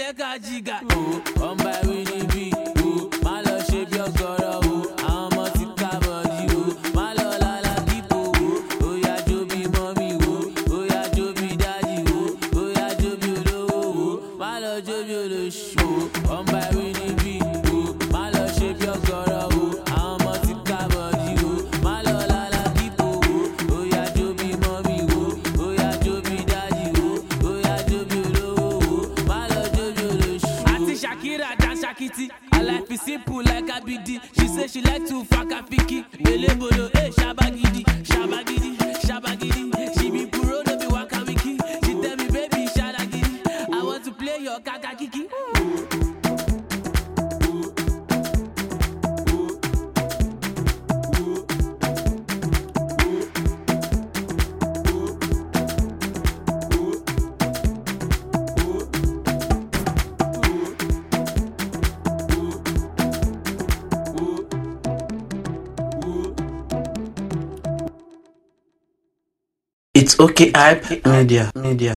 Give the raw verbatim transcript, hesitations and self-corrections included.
jẹ́ ká jìgà. Ọmọ ìwé níbí, má lọ ṣe bí ọgọ́rọ̀ o. Àwọn ọmọ ti ká bọ̀dí o. Má lọ lálá kíkó o. Ó yá jó bí mọ́mí o. Ó yá jó bí dádì o. Ó yá jó bí olówó o. Má lọ jó bí olóṣù o. Ọmọ ìwé níbí, má lọ ṣe bí ọgọ́rọ̀ o. Àwọn ọmọ ti ká bọ̀dí o. Má lọ lálá kíkó o. Ó yá jó bí mọ́mí o. Ó yá jó bí dádì o. Ó yá jó bí olówó o. Má lọ jó bí olóṣù o. Àti Shakira dance Shakiti. I like be simple like a B D. She say she like to fuck a fiki. Elebolo, eh, shabagidi, shabagidi, shabagidi. She be puro, no be waka wiki. She tell me, baby, shabagidi. I want to play your kaka kiki. It's okay, hype media, media.